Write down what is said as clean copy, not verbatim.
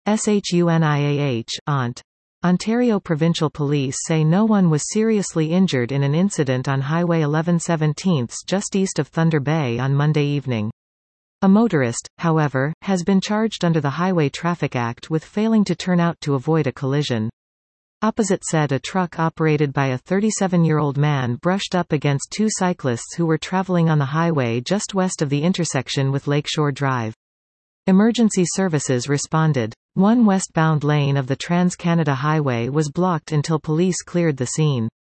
SHUNIAH, ONT. Ontario Provincial Police say no one was seriously injured in an incident on Highway 11/17 just east of Thunder Bay on Monday evening. A motorist, however, has been charged under the Highway Traffic Act with failing to turn out to avoid a collision. Opposite said a truck operated by a 37-year-old man brushed up against two cyclists who were traveling on the highway just west of the intersection with Lakeshore Drive. Emergency services responded. One westbound lane of the Trans-Canada Highway was blocked until police cleared the scene.